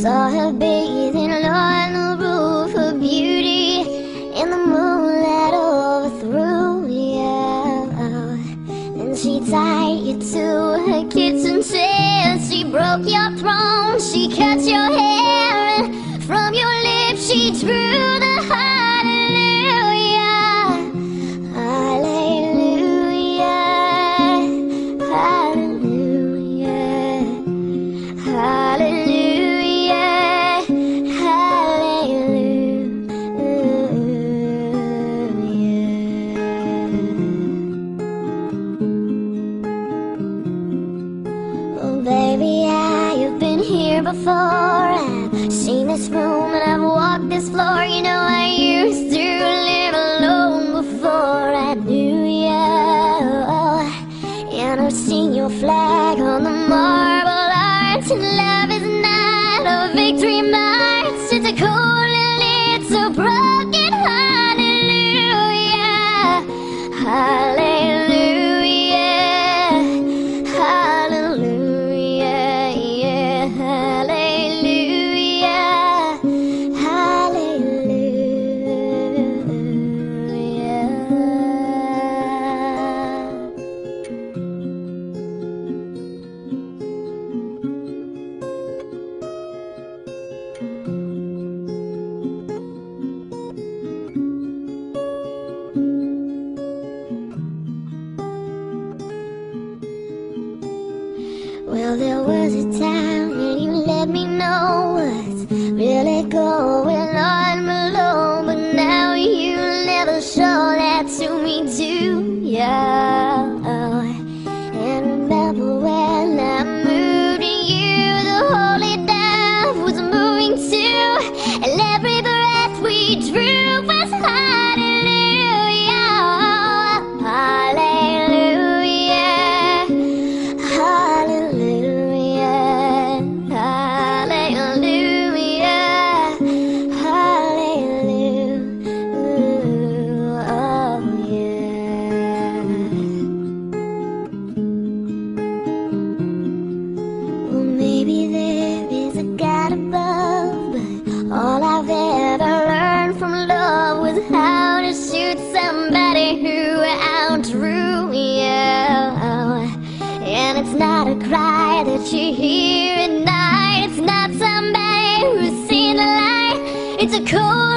Saw her bathing on the roof, her beauty in the moonlight overthrew you. Then she tied you to her kitchen chair. She broke your throne, she cut your hair, and from your lips she drew the hallelujah. Hallelujah, hallelujah, hallelujah, hallelujah. Oh baby, I've been here before. I've seen this room and I've walked this floor. You know I used to live alone before I knew you. And I've seen your flag on the marble arch. And love is not a victory march, it's a cold and it's a broken hallelujah. Hallelujah, hallelujah, yeah, hallelujah, well, there was a time when you let me know what's really going on below, but now you never show that to me, do ya? And remember when I moved to you, the holy dove was moving too, and every breath we drew was hallelujah, hallelujah, hallelujah, hallelujah, hallelujah, oh yeah. Well, maybe there is a God above, but all I've ever learned from love was how to shoot somebody who outdrew you. And it's not a cry that you hear at night, it's not somebody who's seen the light, it's a cold